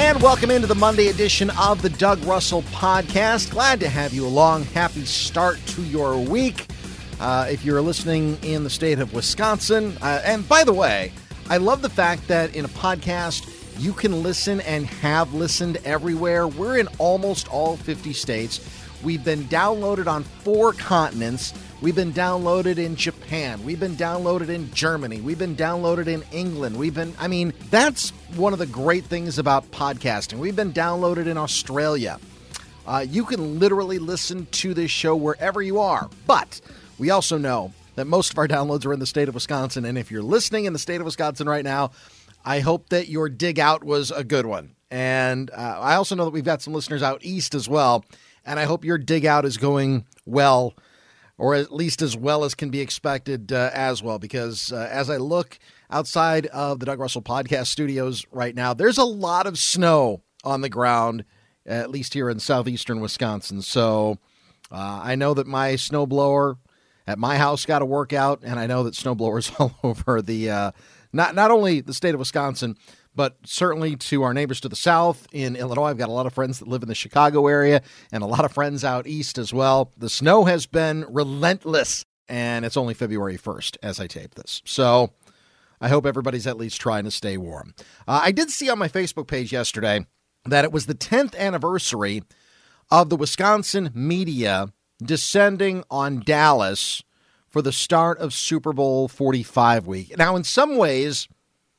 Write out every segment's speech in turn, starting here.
And welcome into the Monday edition of the Doug Russell Podcast. Glad to have you along. Happy start to your week. If you're listening in the state of Wisconsin, and by the way, I love the fact that in a podcast, you can listen and have listened everywhere. We're in almost all 50 states. We've been downloaded on 4 continents. We've been downloaded in Japan. We've been downloaded in Germany. We've been downloaded in England. That's one of the great things about podcasting. We've been downloaded in Australia. You can literally listen to this show wherever you are. But we also know that most of our downloads are in the state of Wisconsin. And if you're listening in the state of Wisconsin right now, I hope that your dig out was a good one. And I also know that we've got some listeners out east as well. And I hope your dig out is going well, or at least as well as can be expected as well, because as I look outside of the Doug Russell Podcast studios right now, there's a lot of snow on the ground, at least here in southeastern Wisconsin. So I know that my snowblower at my house got to work out, and I know that snowblowers all over the not only the state of Wisconsin, but certainly to our neighbors to the south in Illinois. I've got a lot of friends that live in the Chicago area and a lot of friends out east as well. The snow has been relentless, and it's only February 1st as I tape this. So I hope everybody's at least trying to stay warm. I did see on my Facebook page yesterday that it was the 10th anniversary of the Wisconsin media descending on Dallas for the start of Super Bowl 45 week. Now, in some ways,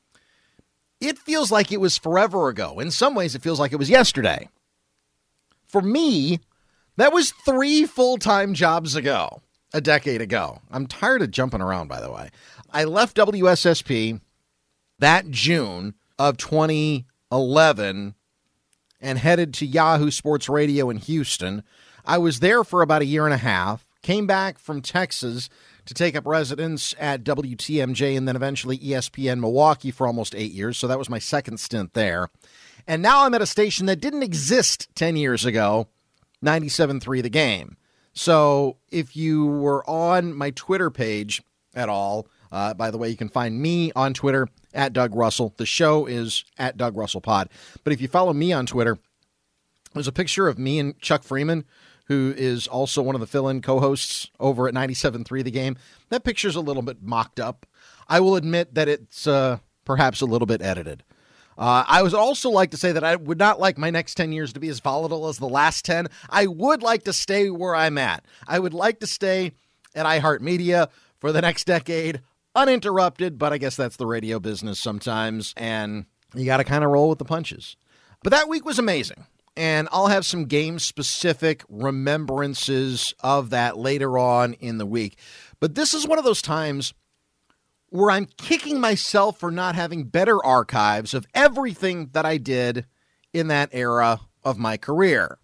it feels like it was forever ago. In some ways, it feels like it was yesterday. For me, that was 3 full-time jobs ago, a decade ago. I'm tired of jumping around, by the way. I left WSSP that June of 2011 and headed to Yahoo Sports Radio in Houston. I was there for about a year and a half, came back from Texas to take up residence at WTMJ and then eventually ESPN Milwaukee for almost 8 years. So that was my second stint there. And now I'm at a station that didn't exist 10 years ago, 97.3 The Game. So if you were on my Twitter page at all, by the way, you can find me on Twitter at Doug Russell. The show is at Doug Russell Pod. But if you follow me on Twitter, there's a picture of me and Chuck Freeman, who is also one of the fill-in co-hosts over at 97.3 The Game. That picture's a little bit mocked up. I will admit that it's perhaps a little bit edited. I would also like to say that I would not like my next 10 years to be as volatile as the last 10. I would like to stay where I'm at. I would like to stay at iHeartMedia for the next decade, uninterrupted, but I guess that's the radio business sometimes, and you got to kind of roll with the punches. But that week was amazing. And I'll have some game-specific remembrances of that later on in the week. But this is one of those times where I'm kicking myself for not having better archives of everything that I did in that era of my career.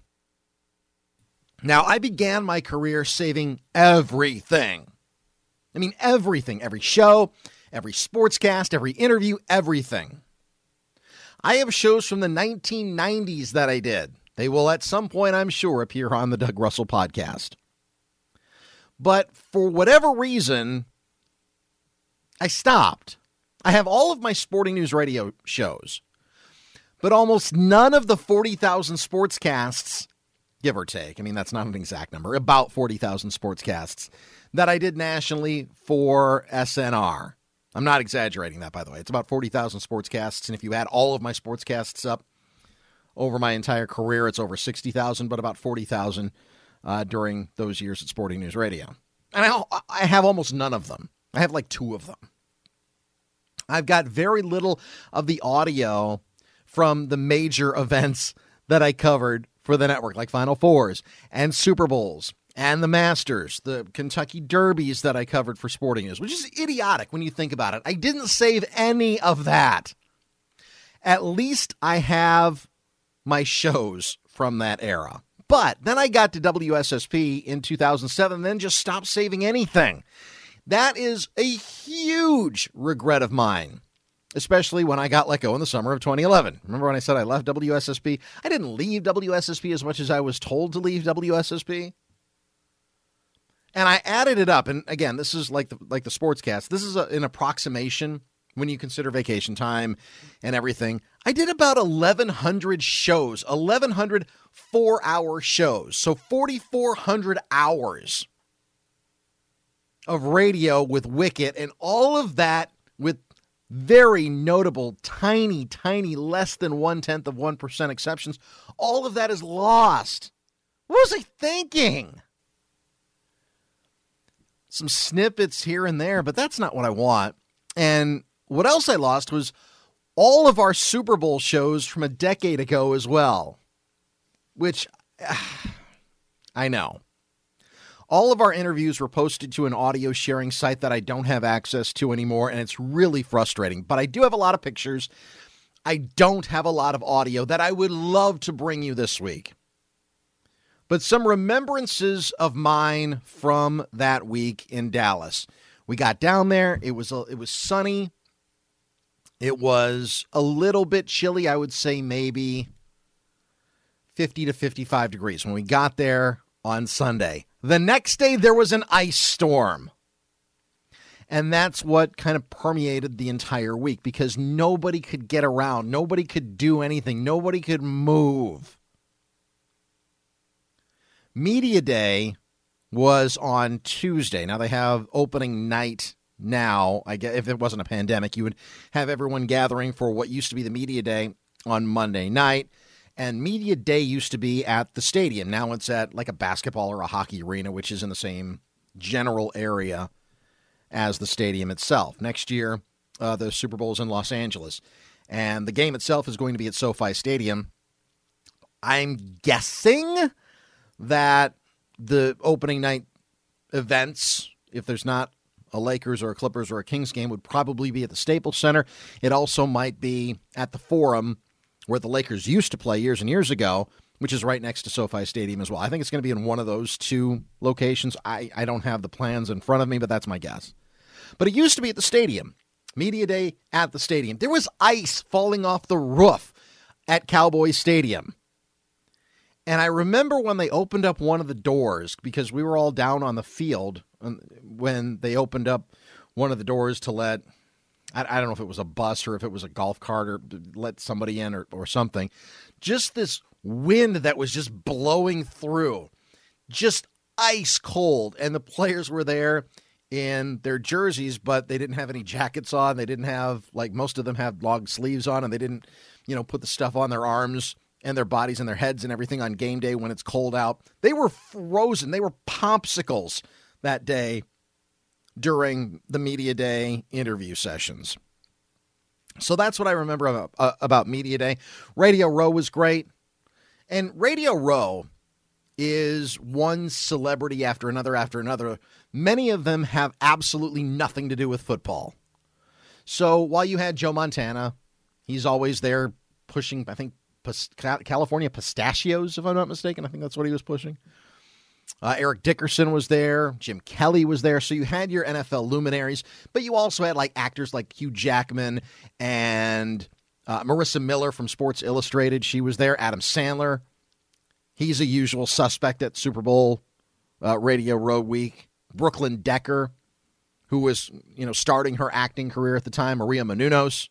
Now, I began my career saving everything. I mean, everything. Every show, every sportscast, every interview, everything. I have shows from the 1990s that I did. They will at some point, I'm sure, appear on the Doug Russell Podcast. But for whatever reason, I stopped. I have all of my sporting news radio shows, but almost none of the 40,000 sportscasts, give or take, I mean, that's not an exact number, about 40,000 sportscasts that I did nationally for SNR. I'm not exaggerating that, by the way. It's about 40,000 sportscasts, and if you add all of my sportscasts up over my entire career, it's over 60,000, but about 40,000 during those years at Sporting News Radio. And I have almost none of them. I have like 2 of them. I've got very little of the audio from the major events that I covered for the network, like Final Fours and Super Bowls and the Masters, the Kentucky Derbies that I covered for Sporting News, which is idiotic when you think about it. I didn't save any of that. At least I have my shows from that era. But then I got to WSSP in 2007 and then just stopped saving anything. That is a huge regret of mine, especially when I got let go in the summer of 2011. Remember when I said I left WSSP? I didn't leave WSSP as much as I was told to leave WSSP. And I added it up. And again, this is like the sportscast. This is an approximation when you consider vacation time and everything. I did about 1,100 shows, 1,100 4-hour shows. So 4,400 hours of radio with Wicket, and all of that with very notable, tiny, less than 0.1% exceptions. All of that is lost. What was I thinking? Some snippets here and there, but that's not what I want. And what else I lost was all of our Super Bowl shows from a decade ago as well, which I know. All of our interviews were posted to an audio sharing site that I don't have access to anymore, and it's really frustrating. But I do have a lot of pictures. I don't have a lot of audio that I would love to bring you this week. But some remembrances of mine from that week in Dallas. We got down there. It was sunny. It was a little bit chilly. I would say maybe 50 to 55 degrees when we got there on Sunday. The next day, there was an ice storm. And that's what kind of permeated the entire week because nobody could get around. Nobody could do anything. Nobody could move. Media Day was on Tuesday. Now, they have opening night now. I guess if it wasn't a pandemic, you would have everyone gathering for what used to be the Media Day on Monday night. And Media Day used to be at the stadium. Now it's at like a basketball or a hockey arena, which is in the same general area as the stadium itself. Next year, the Super Bowl is in Los Angeles. And the game itself is going to be at SoFi Stadium. I'm guessing that the opening night events, if there's not a Lakers or a Clippers or a Kings game, would probably be at the Staples Center. It also might be at the Forum, where the Lakers used to play years and years ago, which is right next to SoFi Stadium as well. I think it's going to be in one of those two locations. I don't have the plans in front of me, but that's my guess. But it used to be at the stadium. Media Day at the stadium. There was ice falling off the roof at Cowboys Stadium. And I remember when they opened up one of the doors, because we were all down on the field when they opened up one of the doors to let, I don't know if it was a bus or if it was a golf cart or let somebody in or something. Just this wind that was just blowing through, just ice cold. And the players were there in their jerseys, but they didn't have any jackets on. They didn't have, like most of them had long sleeves on, and they didn't, put the stuff on their arms and their bodies and their heads and everything on game day when it's cold out. They were frozen. They were popsicles that day during the Media Day interview sessions. So that's what I remember about Media Day. Radio Row was great. And Radio Row is one celebrity after another. Many of them have absolutely nothing to do with football. So while you had Joe Montana, he's always there pushing, I think, California pistachios, if I'm not mistaken. I think that's what he was pushing. Eric Dickerson was there. Jim Kelly was there. So you had your NFL luminaries, but you also had like actors like Hugh Jackman and Marissa Miller from Sports Illustrated. She was there. Adam Sandler. He's a usual suspect at Super Bowl Radio Row week. Brooklyn Decker, who was, starting her acting career at the time. Maria Menounos.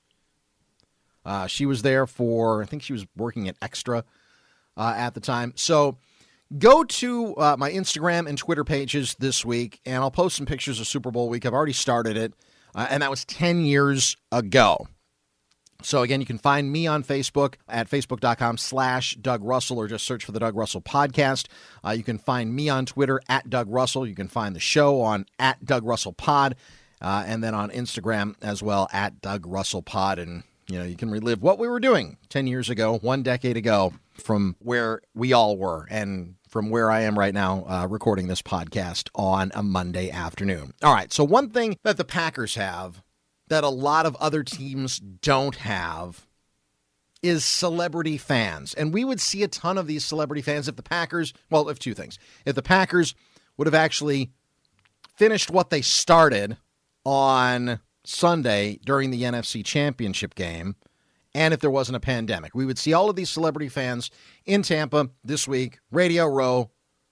She was there I think she was working at Extra at the time. So go to my Instagram and Twitter pages this week, and I'll post some pictures of Super Bowl week. I've already started it, and that was 10 years ago. So, again, you can find me on Facebook at facebook.com/Doug Russell, or just search for the Doug Russell Podcast. You can find me on Twitter at Doug Russell. You can find the show on at Doug Russell Pod, and then on Instagram as well at Doug Russell Pod. And, you can relive what we were doing 10 years ago, 1 decade ago, from where we all were and from where I am right now recording this podcast on a Monday afternoon. All right, so one thing that the Packers have that a lot of other teams don't have is celebrity fans. And we would see a ton of these celebrity fans if the Packers, if two things. If the Packers would have actually finished what they started on Sunday during the NFC Championship game, and if there wasn't a pandemic. We would see all of these celebrity fans in Tampa this week, Radio Row,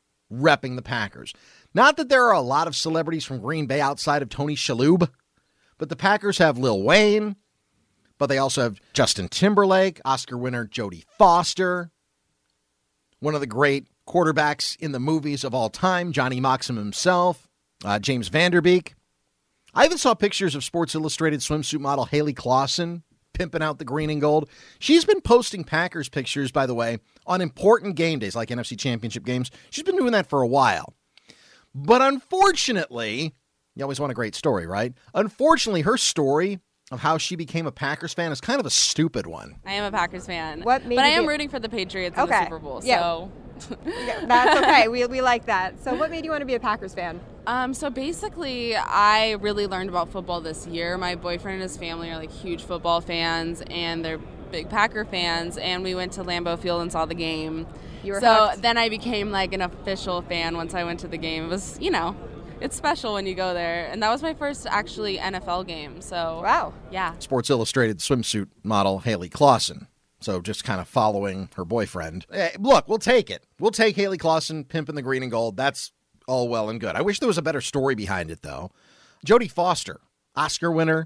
repping the Packers. Not that there are a lot of celebrities from Green Bay outside of Tony Shalhoub, But the Packers have Lil Wayne, but they also have Justin Timberlake, Oscar winner Jodie Foster, one of the great quarterbacks in the movies of all time, Johnny Moxham himself, James Van Der Beek. I even saw pictures of Sports Illustrated swimsuit model Haley Clausen pimping out the green and gold. She's been posting Packers pictures, by the way, on important game days like NFC Championship games. She's been doing that for a while. But unfortunately, you always want a great story, right? Unfortunately, her story of how she became a Packers fan is kind of a stupid one. I am a Packers fan. But I am rooting for the Patriots in the Super Bowl. Yeah. So Yeah, that's okay. We like that. So what made you want to be a Packers fan? So basically, I really learned about football this year. My boyfriend and his family are like huge football fans, and they're big Packer fans, and we went to Lambeau Field and saw the game. You were so hooked. Then I became like an official fan once I went to the game. It was, it's special when you go there. And that was my first actually NFL game. So Wow. Yeah. Sports Illustrated swimsuit model Haley Clausen. So just kind of following her boyfriend. Look, we'll take it. We'll take Haley Clausen pimping the green and gold. That's all well and good. I wish there was a better story behind it, though. Jodie Foster, Oscar winner.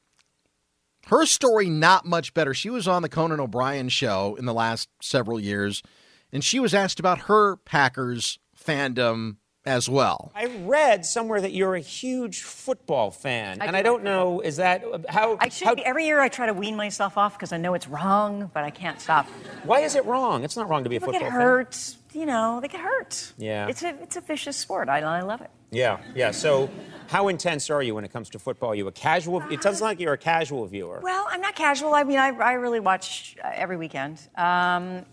Her story, not much better. She was on the Conan O'Brien show in the last several years, and she was asked about her Packers fandom as well. I read somewhere that you're a huge football fan, and I don't know, is that how... Every year I try to wean myself off because I know it's wrong, but I can't stop. Why is it wrong? It's not wrong to be a People football get fan. hurt, they get hurt. Yeah. It's a vicious sport. I love it. Yeah. So how intense are you when it comes to football? Are you a casual... It doesn't like you're a casual viewer. Well, I'm not casual. I mean, I really watch every weekend. And,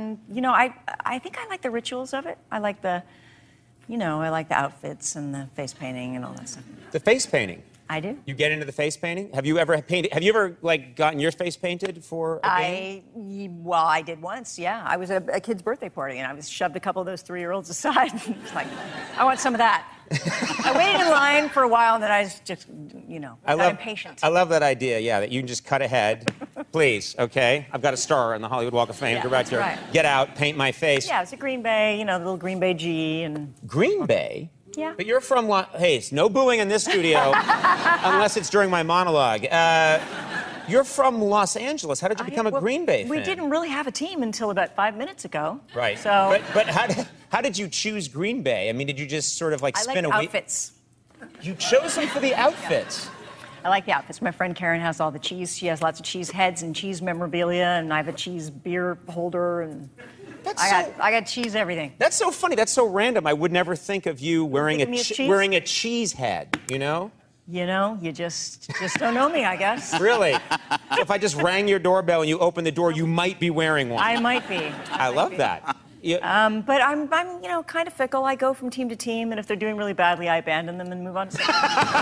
I think I like the rituals of it. I like the outfits and the face painting and all that stuff. The face painting? I do. You get into the face painting? Have you ever gotten your face painted for a game? I did once, yeah. I was at a kid's birthday party, and I was shoved a couple of those 3-year-olds aside. It's like, I want some of that. I waited in line for a while, and then I was just, got impatient. I love that idea, yeah, that you can just cut ahead. Please, okay? I've got a star on the Hollywood Walk of Fame. Yeah, Go back to right. Get out, paint my face. Yeah, it's a Green Bay, the little Green Bay G. And Green Bay? Yeah. But you're from hey, no booing in this studio unless it's during my monologue. You're from Los Angeles. How did you become a Green Bay fan? We didn't really have a team until about 5 minutes ago. Right. So, but how did you choose Green Bay? I mean, did you just sort of spin a I like week? outfits. You chose them for the outfits. I like the outfits. My friend Karen has all the cheese. She has lots of cheese heads and cheese memorabilia, and I have a cheese beer holder, and I got cheese everything. That's so funny. That's so random. I would never think of you wearing a cheese head, You just don't know me, I guess. Really? If I just rang your doorbell and you opened the door, you might be wearing one. I might be. I love that. But I'm kind of fickle. I go from team to team, and if they're doing really badly, I abandon them and move on to something.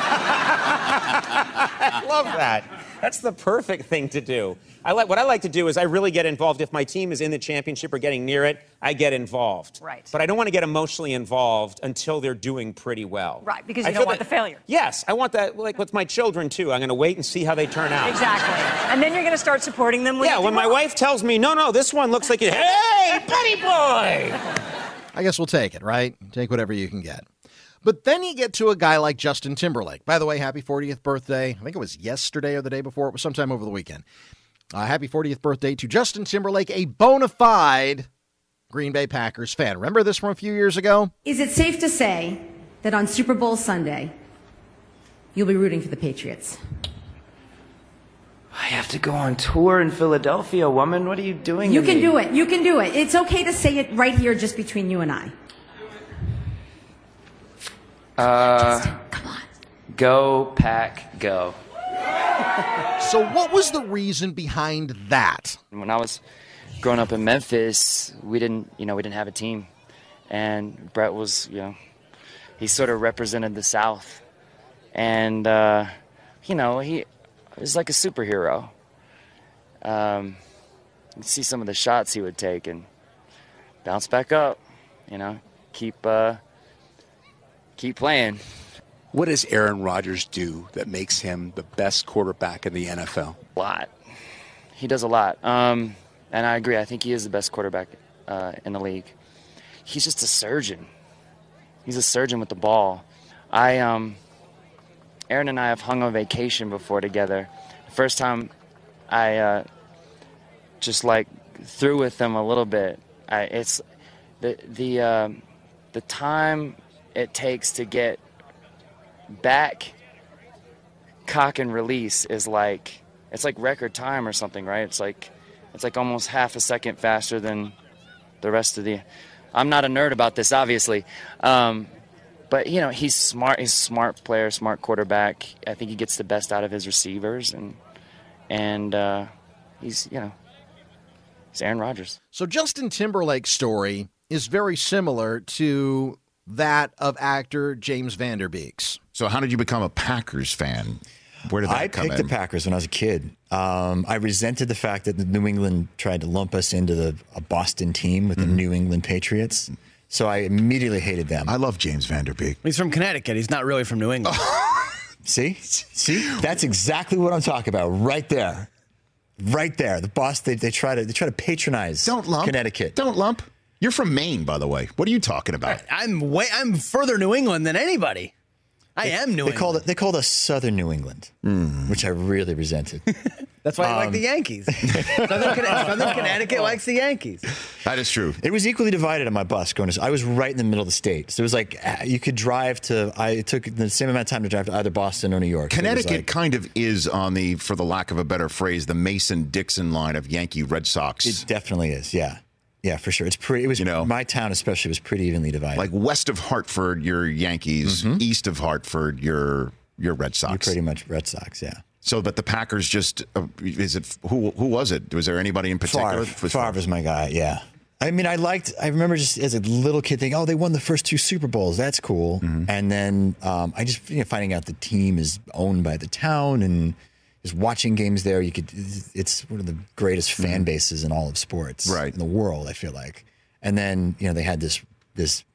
I love that. That's the perfect thing to do. What I like to do is I really get involved. If my team is in the championship or getting near it, I get involved. Right. But I don't want to get emotionally involved until they're doing pretty well. Right, because you don't want the failure. Yes, I want that, like with my children, too. I'm going to wait and see how they turn out. Exactly. And then you're going to start supporting them. When my wife tells me, no, this one looks like it. Hey, buddy boy! I guess we'll take it, right? Take whatever you can get. But then you get to a guy like Justin Timberlake. By the way, happy 40th birthday. I think it was yesterday or the day before. It was sometime over the weekend. Happy 40th birthday to Justin Timberlake, a bona fide Green Bay Packers fan. Remember this from a few years ago? Is it safe to say that on Super Bowl Sunday, you'll be rooting for the Patriots? I have to go on tour in Philadelphia, woman. What are you doing? You can do it. You can do it. It's okay to say it right here just between you and I. Justin, come on. Go, Pack, go. So what was the reason behind that? When I was growing up in Memphis, we didn't have a team. And Brett was, he sort of represented the South. And, he was like a superhero. You see some of the shots he would take and bounce back up, keep playing. What does Aaron Rodgers do that makes him the best quarterback in the NFL? A lot. He does a lot. And I agree. I think he is the best quarterback in the league. He's just a surgeon. He's a surgeon with the ball. I Aaron and I have hung on vacation before together. The first time I just like threw with him a little bit. It's the time it takes to get back, cock and release is like, it's like record time or something, right? It's like almost half a second faster than the rest of the. I'm not a nerd about this, obviously, but he's smart. He's a smart player, smart quarterback. I think he gets the best out of his receivers, and he's Aaron Rodgers. So Justin Timberlake's story is very similar to that of actor James Van Der Beek's. So how did you become a Packers fan? Where did that come in? I picked the Packers when I was a kid. I resented the fact that New England tried to lump us into a Boston team with the New England Patriots. So I immediately hated them. I love James Van Der Beek. He's from Connecticut. He's not really from New England. See? That's exactly what I'm talking about right there. Right there. The Boston, they try to patronize Connecticut. Don't lump. You're from Maine, by the way. What are you talking about? I'm further New England than anybody. I am New England. They called us Southern New England, which I really resented. That's why you like the Yankees. Southern Connecticut likes the Yankees. That is true. It was equally divided on my bus going to. I was right in the middle of the state, so it was like you could drive to. It took the same amount of time to drive to either Boston or New York. Connecticut kind of is on the, for the lack of a better phrase, the Mason-Dixon line of Yankee Red Sox. It definitely is. Yeah. Yeah, for sure. It's pretty. It was my town, especially, was pretty evenly divided. Like west of Hartford, your Yankees. East of Hartford, your Red Sox. You're pretty much Red Sox, yeah. So, but the Packers just is it? Who was it? Was there anybody in particular? Favre was my guy. Yeah. I mean, I remember just as a little kid thinking, oh, they won the first 2 Super Bowls. That's cool. And then I just finding out the team is owned by the town and. Just watching games there, it's one of the greatest fan bases in all of sports in the world, I feel like. And then, they had this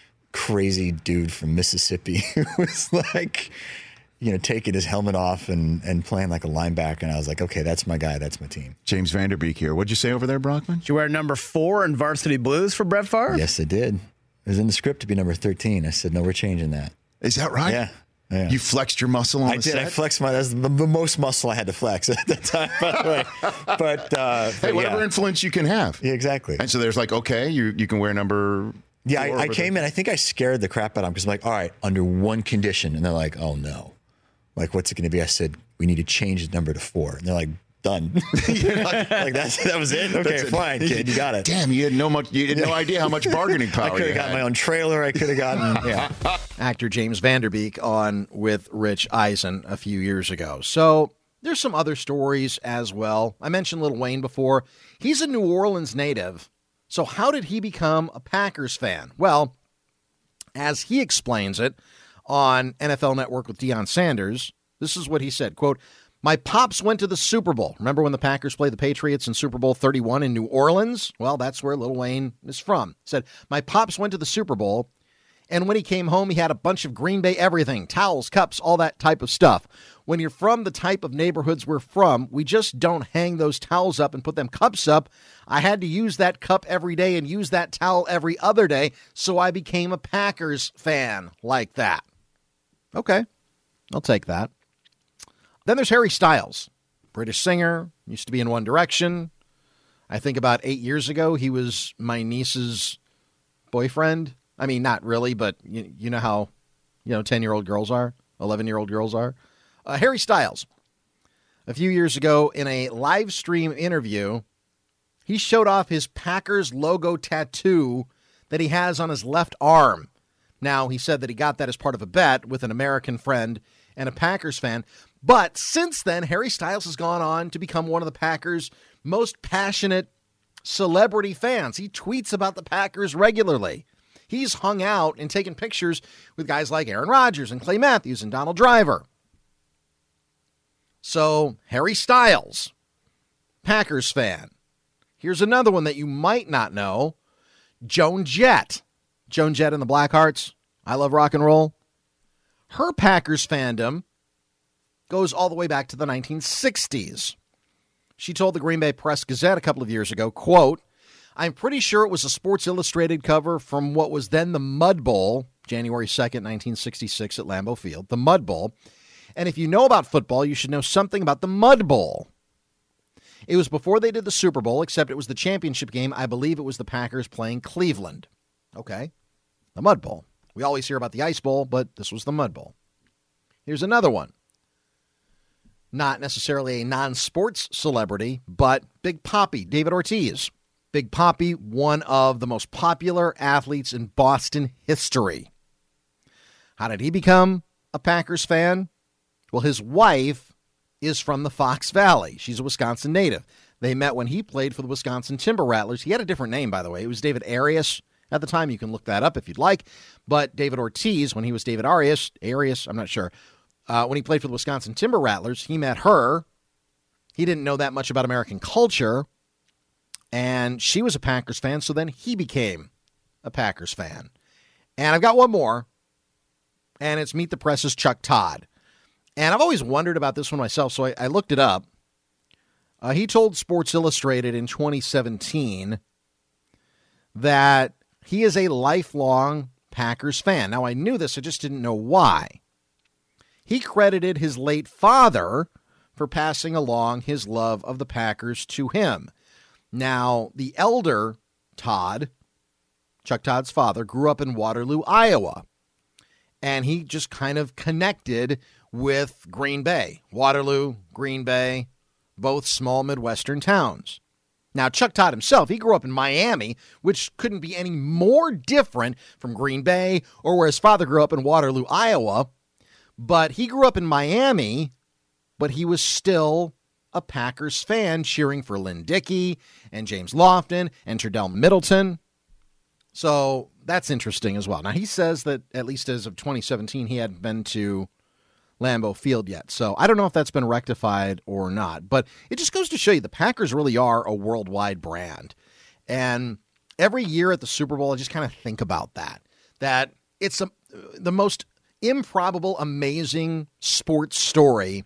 crazy dude from Mississippi who was like, taking his helmet off and playing like a linebacker. And I was like, okay, that's my guy. That's my team. James Van Der Beek here. What'd you say over there, Brockman? Did you wear number 4 in Varsity Blues for Brett Favre? Yes, I did. It was in the script to be number 13. I said, no, we're changing that. Is that right? Yeah. Yeah. You flexed your muscle on the set? I flexed that's the most muscle I had to flex at that time, by the way. But hey, whatever influence you can have. Yeah, exactly. And so there's like, okay, you can wear number. Yeah, I came in. I think I scared the crap out of them because I'm like, all right, under one condition, and they're like, oh no, like what's it going to be? I said we need to change the number to 4, and they're like, done. like that was it. Okay, fine, kid, you got it. Damn, you had no idea how much bargaining power. I could have gotten my own trailer. I could have gotten Actor James Van Der Beek on with Rich Eisen a few years ago. So there's some other stories as well. I mentioned Lil Wayne before. He's a New Orleans native. So how did he become a Packers fan? Well, as he explains it on NFL Network with Deion Sanders, this is what he said, quote, "My pops went to the Super Bowl." Remember when the Packers played the Patriots in Super Bowl 31 in New Orleans? Well, that's where Lil Wayne is from. He said, "My pops went to the Super Bowl, and when he came home, he had a bunch of Green Bay everything, towels, cups, all that type of stuff. When you're from the type of neighborhoods we're from, we just don't hang those towels up and put them cups up. I had to use that cup every day and use that towel every other day, so I became a Packers fan like that." Okay, I'll take that. Then there's Harry Styles, British singer, used to be in One Direction. I think about 8 years ago, he was my niece's boyfriend. I mean, not really, but you know how 10-year-old girls are, 11-year-old girls are. Harry Styles, a few years ago in a live stream interview, he showed off his Packers logo tattoo that he has on his left arm. Now, he said that he got that as part of a bet with an American friend and a Packers fan. But since then, Harry Styles has gone on to become one of the Packers' most passionate celebrity fans. He tweets about the Packers regularly. He's hung out and taken pictures with guys like Aaron Rodgers and Clay Matthews and Donald Driver. So, Harry Styles, Packers fan. Here's another one that you might not know. Joan Jett. Joan Jett and the Blackhearts. I Love Rock and Roll. Her Packers fandom goes all the way back to the 1960s. She told the Green Bay Press-Gazette a couple of years ago, quote, "I'm pretty sure it was a Sports Illustrated cover from what was then the Mud Bowl, January 2nd, 1966 at Lambeau Field, the Mud Bowl. And if you know about football, you should know something about the Mud Bowl. It was before they did the Super Bowl, except it was the championship game. I believe it was the Packers playing Cleveland. Okay, the Mud Bowl. We always hear about the Ice Bowl, but this was the Mud Bowl. Here's another one. Not necessarily a non-sports celebrity, but Big Papi, David Ortiz. Big Papi, one of the most popular athletes in Boston history. How did he become a Packers fan? Well, his wife is from the Fox Valley. She's a Wisconsin native. They met when he played for the Wisconsin Timber Rattlers. He had a different name, by the way. It was David Arias at the time. You can look that up if you'd like. But David Ortiz, when he was David Arias, I'm not sure. When he played for the Wisconsin Timber Rattlers, he met her. He didn't know that much about American culture. And she was a Packers fan, so then he became a Packers fan. And I've got one more, and it's Meet the Press's Chuck Todd. And I've always wondered about this one myself, so I looked it up. He told Sports Illustrated in 2017 that he is a lifelong Packers fan. Now, I knew this, I just didn't know why. He credited his late father for passing along his love of the Packers to him. Now, the elder Todd, Chuck Todd's father, grew up in Waterloo, Iowa. And he just kind of connected with Green Bay. Waterloo, Green Bay, both small Midwestern towns. Now, Chuck Todd himself, he grew up in Miami, which couldn't be any more different from Green Bay or where his father grew up in Waterloo, Iowa. But he grew up in Miami, but he was still a Packers fan, cheering for Lynn Dickey and James Lofton and Terdell Middleton. So that's interesting as well. Now, he says that at least as of 2017, he hadn't been to Lambeau Field yet. So I don't know if that's been rectified or not, but it just goes to show you the Packers really are a worldwide brand. And every year at the Super Bowl, I just kind of think about that it's the most improbable, amazing sports story,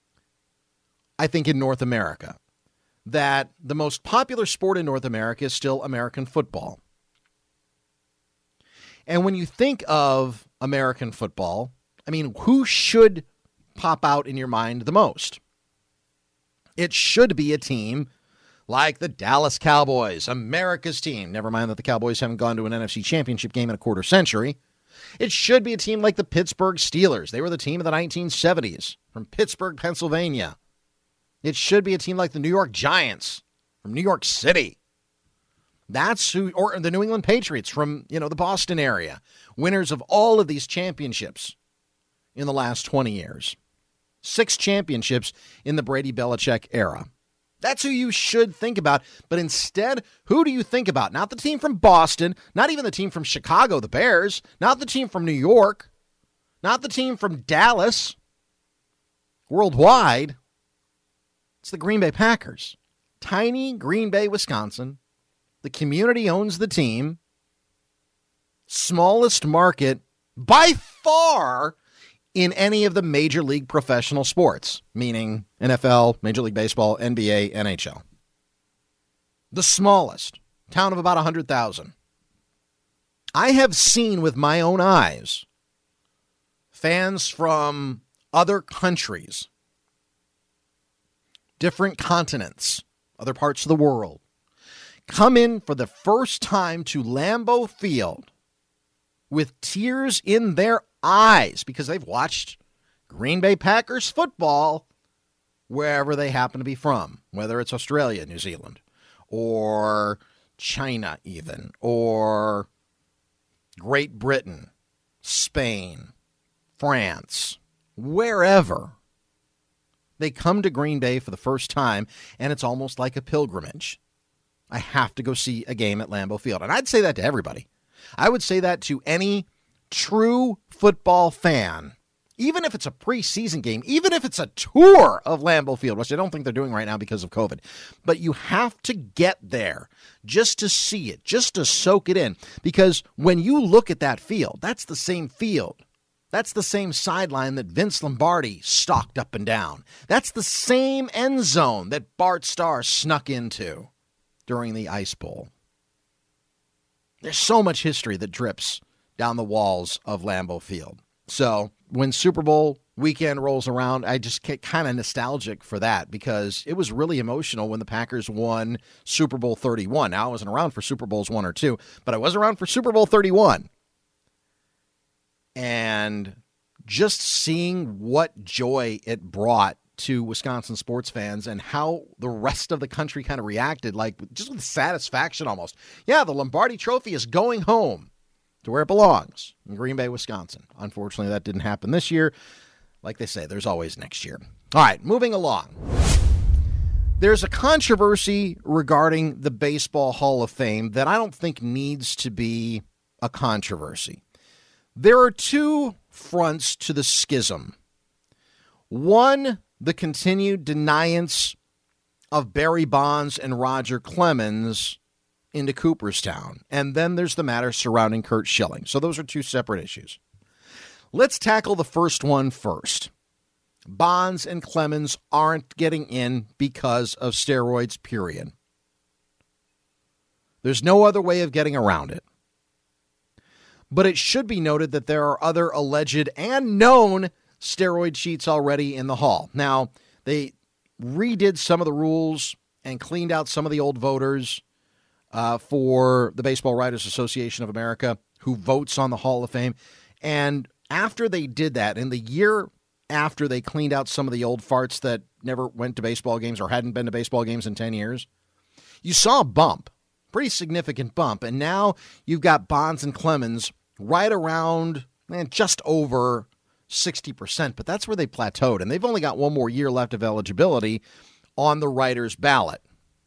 I think, in North America. That the most popular sport in North America is still American football. And when you think of American football, I mean, who should pop out in your mind the most? It should be a team like the Dallas Cowboys, America's team. Never mind that the Cowboys haven't gone to an NFC championship game in a quarter century. It should be a team like the Pittsburgh Steelers. They were the team of the 1970s from Pittsburgh, Pennsylvania. It should be a team like the New York Giants from New York City. That's who, or the New England Patriots from, the Boston area. Winners of all of these championships in the last 20 years. 6 championships in the Brady Belichick era. That's who you should think about. But instead, who do you think about? Not the team from Boston, not even the team from Chicago, the Bears, not the team from New York, not the team from Dallas. Worldwide, it's the Green Bay Packers. Tiny Green Bay, Wisconsin. The community owns the team. Smallest market by far in any of the major league professional sports, meaning NFL, Major League Baseball, NBA, NHL. The smallest, town of about 100,000. I have seen with my own eyes fans from other countries, different continents, other parts of the world, come in for the first time to Lambeau Field with tears in their eyes because they've watched Green Bay Packers football wherever they happen to be from, whether it's Australia, New Zealand, or China even, or Great Britain, Spain, France, wherever. They come to Green Bay for the first time, and it's almost like a pilgrimage. I have to go see a game at Lambeau Field. And I'd say that to everybody. I would say that to any true football fan, even if it's a preseason game, even if it's a tour of Lambeau Field, which I don't think they're doing right now because of COVID. But you have to get there just to see it, just to soak it in. Because when you look at that field, that's the same field. That's the same sideline that Vince Lombardi stalked up and down. That's the same end zone that Bart Starr snuck into during the Ice Bowl. There's so much history that drips down the walls of Lambeau Field. So when Super Bowl weekend rolls around, I just get kind of nostalgic for that because it was really emotional when the Packers won Super Bowl 31. Now, I wasn't around for Super Bowls 1 or 2, but I was around for Super Bowl 31. And just seeing what joy it brought to Wisconsin sports fans and how the rest of the country kind of reacted, like just with satisfaction almost. Yeah, the Lombardi Trophy is going home to where it belongs, in Green Bay, Wisconsin. Unfortunately, that didn't happen this year. Like they say, there's always next year. All right, moving along. There's a controversy regarding the Baseball Hall of Fame that I don't think needs to be a controversy. There are two fronts to the schism. One, the continued deniance of Barry Bonds and Roger Clemens into Cooperstown. And then there's the matter surrounding Curt Schilling. So those are two separate issues. Let's tackle the first one first. Bonds and Clemens aren't getting in because of steroids, period. There's no other way of getting around it. But it should be noted that there are other alleged and known steroid cheats already in the hall. Now, they redid some of the rules and cleaned out some of the old voters for the Baseball Writers Association of America, who votes on the Hall of Fame. And after they did that, in the year after they cleaned out some of the old farts that never went to baseball games or hadn't been to baseball games in 10 years, you saw a bump, pretty significant bump. And now you've got Bonds and Clemens right around, just over 60%, but that's where they plateaued. And they've only got one more year left of eligibility on the writer's ballot.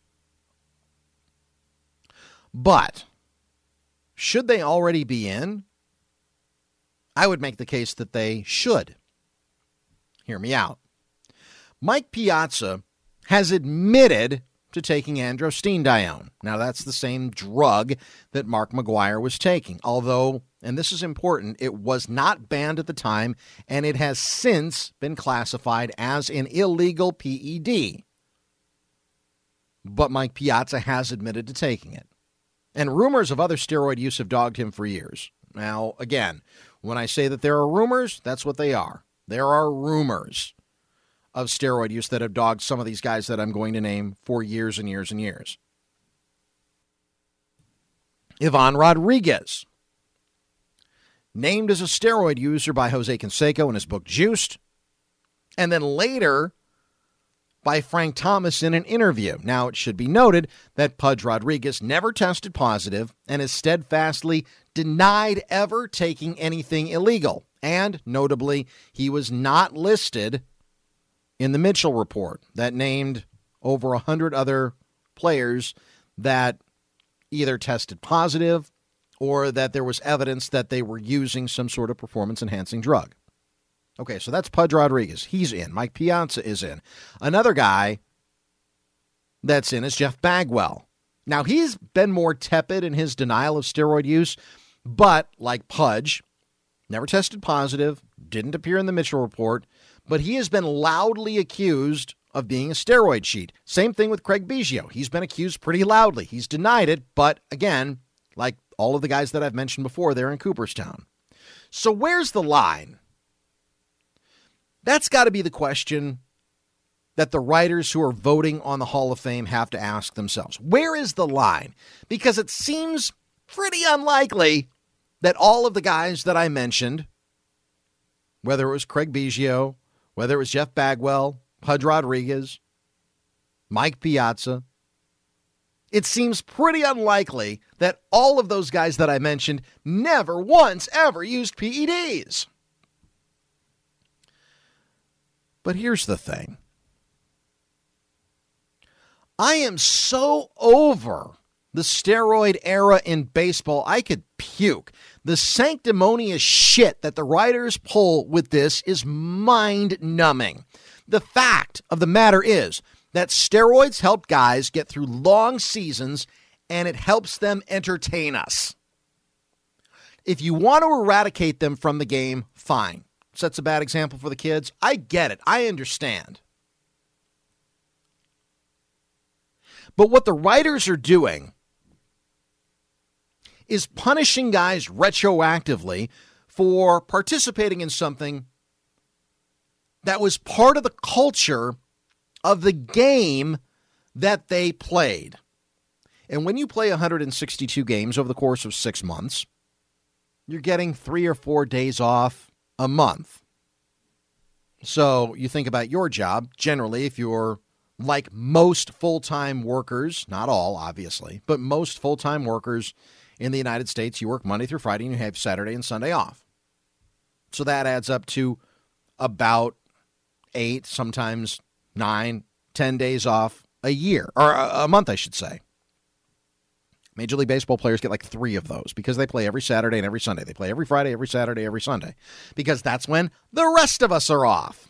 But should they already be in? I would make the case that they should. Hear me out. Mike Piazza has admitted to taking androstenedione. Now, that's the same drug that Mark McGwire was taking. Although, and this is important, it was not banned at the time, and it has since been classified as an illegal PED. But Mike Piazza has admitted to taking it. And rumors of other steroid use have dogged him for years. Now, again, when I say that there are rumors, that's what they are. There are rumors of steroid use that have dogged some of these guys that I'm going to name for years and years and years. Ivan Rodriguez, named as a steroid user by Jose Canseco in his book Juiced, and then later by Frank Thomas in an interview. Now, it should be noted that Pudge Rodriguez never tested positive and has steadfastly denied ever taking anything illegal. And, notably, he was not listed in the Mitchell report that named over 100 other players that either tested positive or that there was evidence that they were using some sort of performance-enhancing drug. Okay, so that's Pudge Rodriguez. He's in. Mike Piazza is in. Another guy that's in is Jeff Bagwell. Now, he's been more tepid in his denial of steroid use, but like Pudge, never tested positive, didn't appear in the Mitchell report, but he has been loudly accused of being a steroid cheat. Same thing with Craig Biggio. He's been accused pretty loudly. He's denied it, but again, like all of the guys that I've mentioned before, they're in Cooperstown. So where's the line? That's got to be the question that the writers who are voting on the Hall of Fame have to ask themselves. Where is the line? Because it seems pretty unlikely that all of the guys that I mentioned, whether it was Craig Biggio, whether it was Jeff Bagwell, Pudge Rodriguez, Mike Piazza, it seems pretty unlikely that all of those guys that I mentioned never once ever used PEDs. But here's the thing. I am so over the steroid era in baseball, I could puke. The sanctimonious shit that the writers pull with this is mind-numbing. The fact of the matter is that steroids help guys get through long seasons, and it helps them entertain us. If you want to eradicate them from the game, fine. Sets a bad example for the kids. I get it. I understand. But what the writers are doing is punishing guys retroactively for participating in something that was part of the culture of the game that they played. And when you play 162 games over the course of 6 months, you're getting 3 or 4 days off a month. So you think about your job. Generally, if you're like most full-time workers, not all, obviously, but most full-time workers in the United States, you work Monday through Friday and you have Saturday and Sunday off. So that adds up to about 8, sometimes 9, 10 days off a year, or a month, I should say. Major League Baseball players get like 3 of those because they play every Saturday and every Sunday. They play every Friday, every Saturday, every Sunday because that's when the rest of us are off.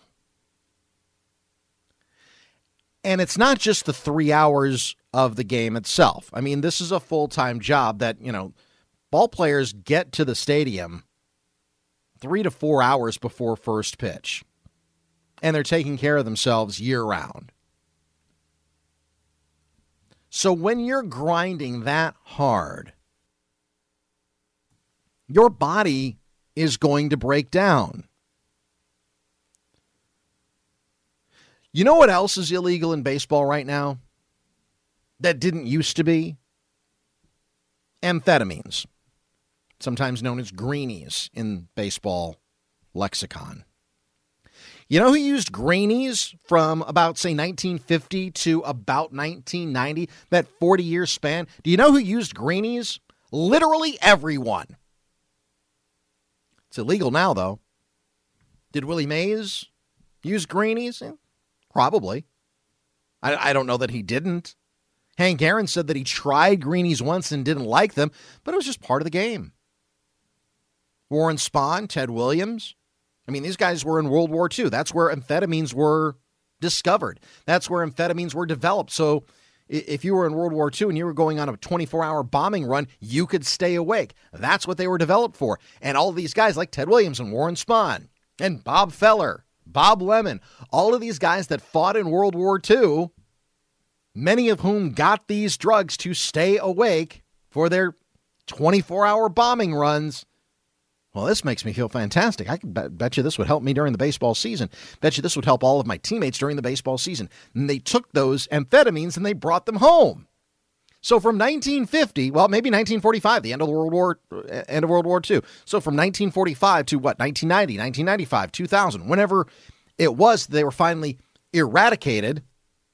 And it's not just the 3 hours of the game itself. I mean, this is a full-time job that, ball players get to the stadium 3 to 4 hours before first pitch. And they're taking care of themselves year-round. So when you're grinding that hard, your body is going to break down. You know what else is illegal in baseball right now that didn't used to be? Amphetamines, sometimes known as greenies in baseball lexicon. You know who used greenies from about, say, 1950 to about 1990, that 40-year span? Do you know who used greenies? Literally everyone. It's illegal now, though. Did Willie Mays use greenies? Probably. I don't know that he didn't. Hank Aaron said that he tried greenies once and didn't like them, but it was just part of the game. Warren Spahn, Ted Williams. I mean, these guys were in World War II. That's where amphetamines were discovered. That's where amphetamines were developed. So if you were in World War II and you were going on a 24-hour bombing run, you could stay awake. That's what they were developed for. And all of these guys like Ted Williams and Warren Spahn and Bob Feller, Bob Lemon, all of these guys that fought in World War II, many of whom got these drugs to stay awake for their 24-hour bombing runs. Well, this makes me feel fantastic. I can bet you this would help me during the baseball season. Bet you this would help all of my teammates during the baseball season. And they took those amphetamines and they brought them home. So from 1950, well, maybe 1945, the end of World War II. So from 1945 to 1990, 1995, 2000, whenever it was, they were finally eradicated.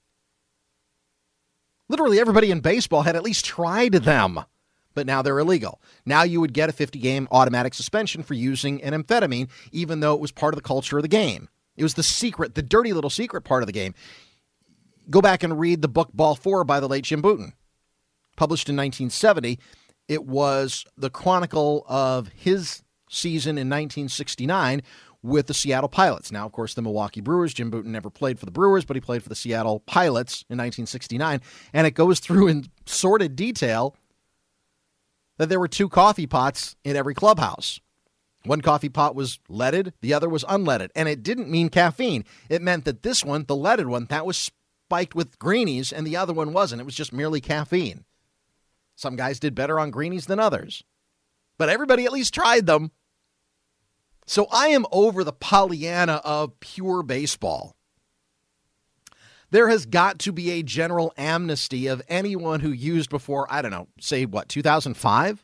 Literally everybody in baseball had at least tried them. But now they're illegal. Now you would get a 50-game automatic suspension for using an amphetamine, even though it was part of the culture of the game. It was the secret, the dirty little secret part of the game. Go back and read the book Ball 4 by the late Jim Bouton. Published in 1970, it was the chronicle of his season in 1969 with the Seattle Pilots. Now, of course, the Milwaukee Brewers. Jim Bouton never played for the Brewers, but he played for the Seattle Pilots in 1969. And it goes through in sordid detail that there were 2 coffee pots in every clubhouse. One coffee pot was leaded, the other was unleaded. And it didn't mean caffeine. It meant that this one, the leaded one, that was spiked with greenies, and the other one wasn't. It was just merely caffeine. Some guys did better on greenies than others. But everybody at least tried them. So I am over the Pollyanna of pure baseball. There has got to be a general amnesty of anyone who used before, 2005?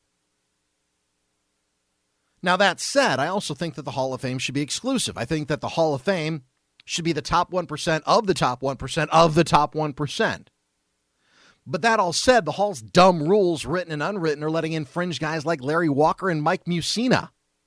Now, that said, I also think that the Hall of Fame should be exclusive. I think that the Hall of Fame should be the top 1% of the top 1% of the top 1%. But that all said, the Hall's dumb rules, written and unwritten, are letting in fringe guys like Larry Walker and Mike Mussina.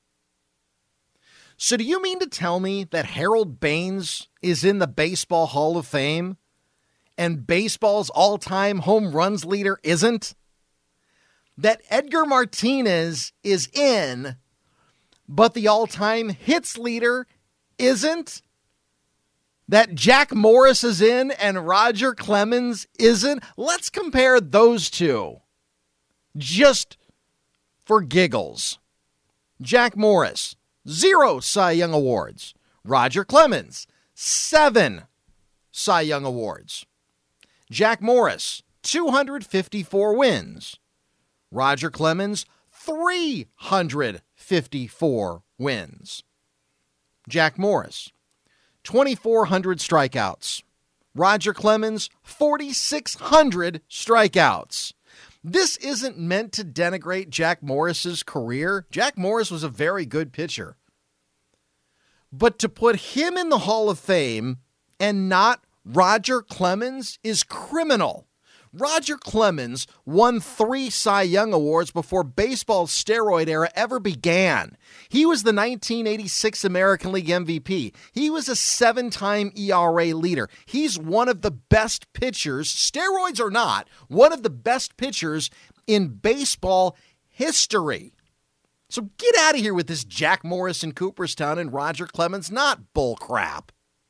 So do you mean to tell me that Harold Baines is in the Baseball Hall of Fame and baseball's all-time home runs leader isn't? That Edgar Martinez is in, but the all-time hits leader isn't? That Jack Morris is in and Roger Clemens isn't? Let's compare those two. Just for giggles. Jack Morris, 0 Cy Young Awards. Roger Clemens, 7 Cy Young Awards. Jack Morris, 254 wins. Roger Clemens, 354 wins. Jack Morris, 2,400 strikeouts. Roger Clemens, 4,600 strikeouts. This isn't meant to denigrate Jack Morris's career. Jack Morris was a very good pitcher. But to put him in the Hall of Fame and not Roger Clemens is criminal. Roger Clemens won 3 Cy Young Awards before baseball's steroid era ever began. He was the 1986 American League MVP. He was a 7-time ERA leader. He's one of the best pitchers, steroids or not, one of the best pitchers in baseball history. So get out of here with this Jack Morris in Cooperstown and Roger Clemens not bull crap.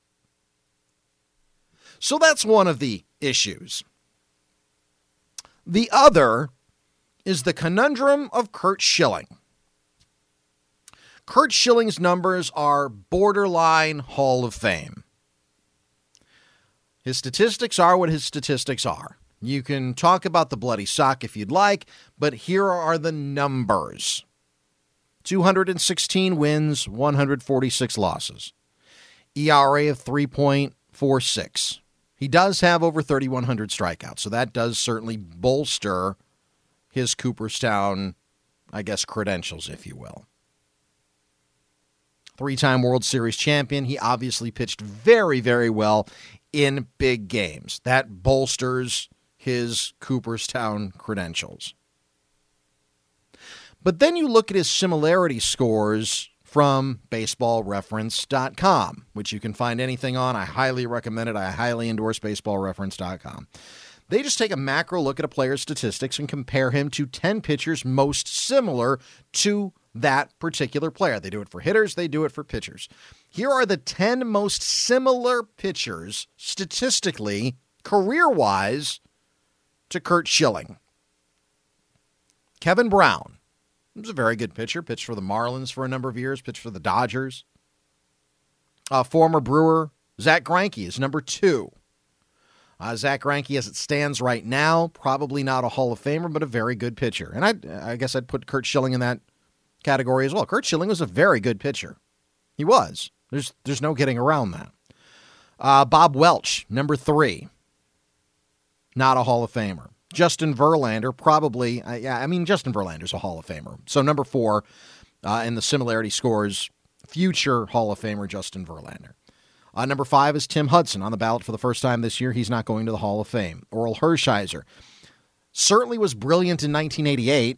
So that's one of the issues. The other is the conundrum of Curt Schilling. Curt Schilling's numbers are borderline Hall of Fame. His statistics are what his statistics are. You can talk about the bloody sock if you'd like, but here are the numbers. 216 wins, 146 losses. ERA of 3.46. He does have over 3,100 strikeouts, so that does certainly bolster his Cooperstown, I guess, credentials, if you will. 3-time World Series champion. He obviously pitched very, very well in big games. That bolsters his Cooperstown credentials. But then you look at his similarity scores from baseballreference.com, which you can find anything on. I highly recommend it. I highly endorse baseballreference.com. They just take a macro look at a player's statistics and compare him to 10 pitchers most similar to that particular player. They do it for hitters. They do it for pitchers. Here are the 10 most similar pitchers statistically, career-wise, to Curt Schilling. Kevin Brown. He was a very good pitcher, pitched for the Marlins for a number of years, pitched for the Dodgers. Former Brewer, Zach Greinke is number 2. Zach Greinke, as it stands right now, probably not a Hall of Famer, but a very good pitcher. And I guess I'd put Curt Schilling in that category as well. Curt Schilling was a very good pitcher. He was. There's no getting around that. Bob Welch, number 3. Not a Hall of Famer. Justin Verlander, probably, Justin Verlander's a Hall of Famer. So number 4 in the similarity scores, future Hall of Famer Justin Verlander. Number 5 is Tim Hudson, on the ballot for the first time this year. He's not going to the Hall of Fame. Orel Hershiser certainly was brilliant in 1988,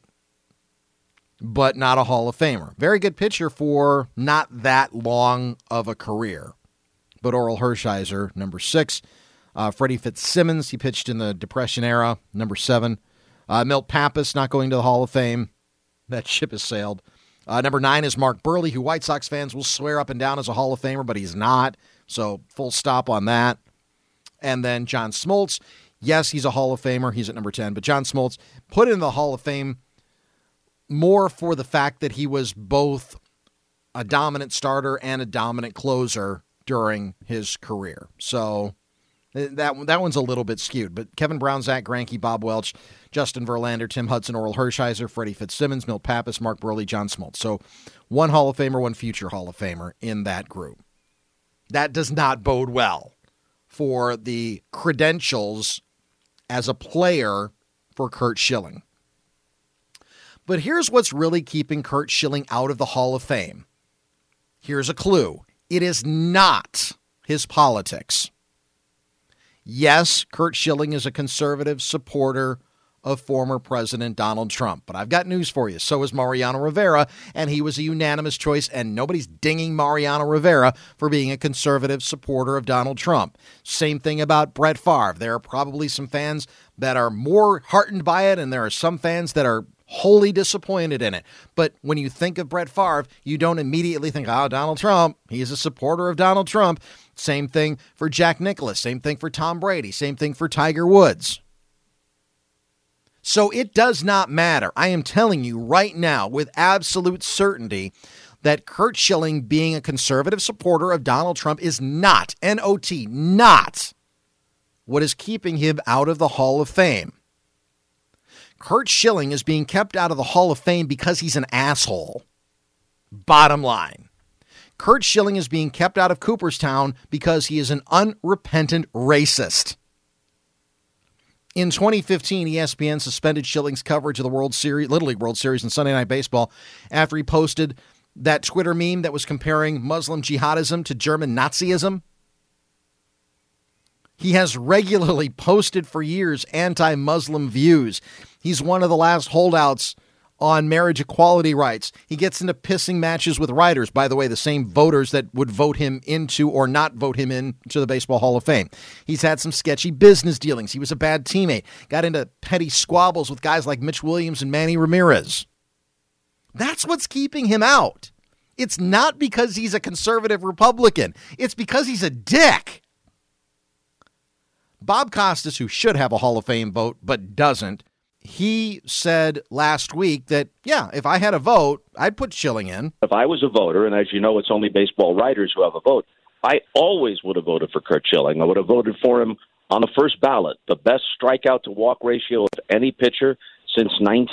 but not a Hall of Famer. Very good pitcher for not that long of a career. But Orel Hershiser, number 6. Freddie Fitzsimmons, he pitched in the Depression era, number 7. Milt Pappas, not going to the Hall of Fame. That ship has sailed. Number 9 is Mark Burley, who White Sox fans will swear up and down as a Hall of Famer, but he's not. So full stop on that. And then John Smoltz. Yes, he's a Hall of Famer. He's at number 10. But John Smoltz put in the Hall of Fame more for the fact that he was both a dominant starter and a dominant closer during his career. So that one's a little bit skewed. But Kevin Brown, Zach Greinke, Bob Welch, Justin Verlander, Tim Hudson, Orel Hershiser, Freddie Fitzsimmons, Milt Pappas, Mark Burley, John Smoltz. So one Hall of Famer, one future Hall of Famer in that group. That does not bode well for the credentials as a player for Curt Schilling. But here's what's really keeping Curt Schilling out of the Hall of Fame. Here's a clue. It is not his politics. Yes, Curt Schilling is a conservative supporter of former President Donald Trump. But I've got news for you. So is Mariano Rivera, and he was a unanimous choice, and nobody's dinging Mariano Rivera for being a conservative supporter of Donald Trump. Same thing about Brett Favre. There are probably some fans that are more heartened by it, and there are some fans that are wholly disappointed in it. But when you think of Brett Favre, you don't immediately think, Donald Trump. He's a supporter of Donald Trump. Same thing for Jack Nicklaus. Same thing for Tom Brady. Same thing for Tiger Woods. So it does not matter. I am telling you right now with absolute certainty that Curt Schilling being a conservative supporter of Donald Trump is not, N-O-T, not what is keeping him out of the Hall of Fame. Curt Schilling is being kept out of the Hall of Fame because he's an asshole. Bottom line. Curt Schilling is being kept out of Cooperstown because he is an unrepentant racist. In 2015, ESPN suspended Schilling's coverage of the Little League World Series and Sunday Night Baseball after he posted that Twitter meme that was comparing Muslim jihadism to German Nazism. He has regularly posted for years anti-Muslim views. He's one of the last holdouts on marriage equality rights. He gets into pissing matches with writers, by the way, the same voters that would vote him into or not vote him into the Baseball Hall of Fame. He's had some sketchy business dealings. He was a bad teammate. Got into petty squabbles with guys like Mitch Williams and Manny Ramirez. That's what's keeping him out. It's not because he's a conservative Republican. It's because he's a dick. Bob Costas, who should have a Hall of Fame vote but doesn't, he said last week that, yeah, if I had a vote, I'd put Schilling in. If I was a voter, and as you know, it's only baseball writers who have a vote, I always would have voted for Curt Schilling. I would have voted for him on the first ballot. The best strikeout-to-walk ratio of any pitcher since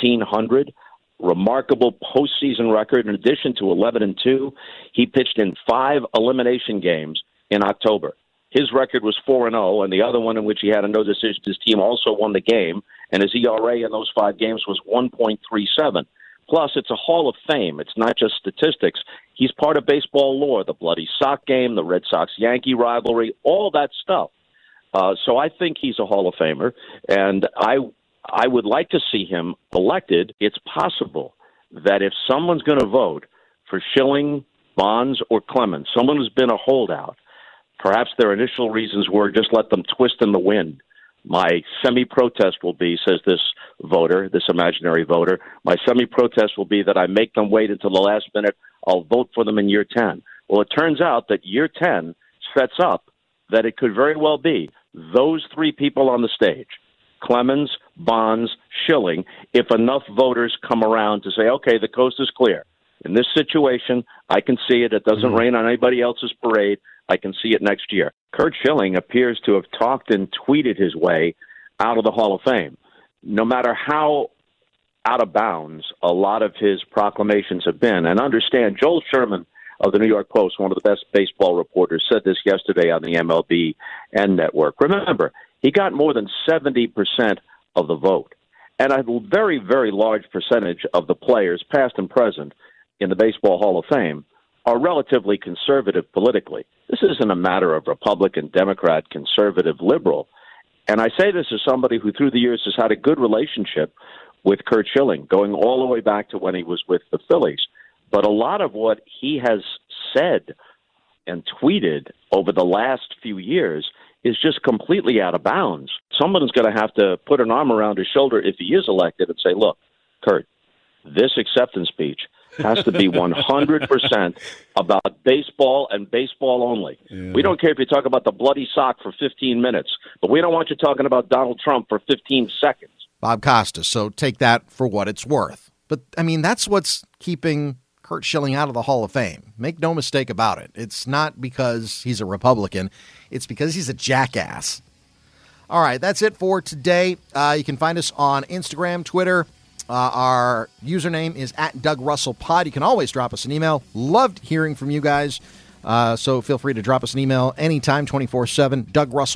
1900. Remarkable postseason record. In addition to 11-2, he pitched in 5 elimination games in October. His record was 4-0, and the other one in which he had a no decision, his team also won the game, and his ERA in those 5 games was 1.37. Plus, it's a Hall of Fame. It's not just statistics. He's part of baseball lore, the bloody sock game, the Red Sox-Yankee rivalry, all that stuff. So I think he's a Hall of Famer, and I would like to see him elected. It's possible that if someone's going to vote for Schilling, Bonds, or Clemens, someone who's been a holdout, perhaps their initial reasons were just let them twist in the wind. My semi-protest will be, says this voter, this imaginary voter, my semi-protest will be that I make them wait until the last minute. I'll vote for them in year 10. Well, it turns out that year 10 sets up that it could very well be those 3 people on the stage, Clemens, Bonds, Schilling, if enough voters come around to say, okay, the coast is clear. In this situation, I can see it. It doesn't rain on anybody else's parade. I can see it next year. Curt Schilling appears to have talked and tweeted his way out of the Hall of Fame. No matter how out of bounds a lot of his proclamations have been, and understand, Joel Sherman of the New York Post, one of the best baseball reporters, said this yesterday on the MLB and Network. Remember, he got more than 70% of the vote, and a very, very large percentage of the players, past and present, in the Baseball Hall of Fame are relatively conservative politically. This isn't a matter of Republican, Democrat, conservative, liberal. And I say this as somebody who through the years has had a good relationship with Curt Schilling, going all the way back to when he was with the Phillies. But a lot of what he has said and tweeted over the last few years is just completely out of bounds. Someone's going to have to put an arm around his shoulder if he is elected and say, look, Curt, this acceptance speech has to be 100% about baseball and baseball only. Yeah. We don't care if you talk about the bloody sock for 15 minutes, but we don't want you talking about Donald Trump for 15 seconds. Bob Costas, so take that for what it's worth. But, I mean, that's what's keeping Curt Schilling out of the Hall of Fame. Make no mistake about it. It's not because he's a Republican. It's because he's a jackass. All right, that's it for today. You can find us on Instagram, Twitter. Our username is @DougRussellPod. You can always drop us an email. Loved hearing from you guys. So feel free to drop us an email anytime, 24/7,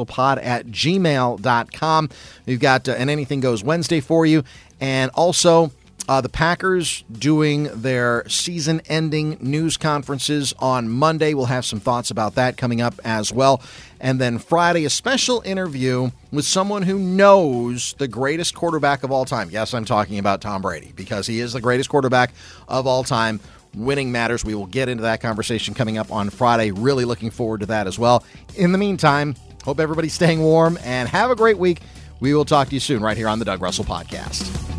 DougRussellPod@gmail.com. We've got an Anything Goes Wednesday for you. And also the Packers doing their season-ending news conferences on Monday. We'll have some thoughts about that coming up as well. And then Friday, a special interview with someone who knows the greatest quarterback of all time. Yes, I'm talking about Tom Brady, because he is the greatest quarterback of all time. Winning matters. We will get into that conversation coming up on Friday. Really looking forward to that as well. In the meantime, hope everybody's staying warm and have a great week. We will talk to you soon right here on the Doug Russell Podcast.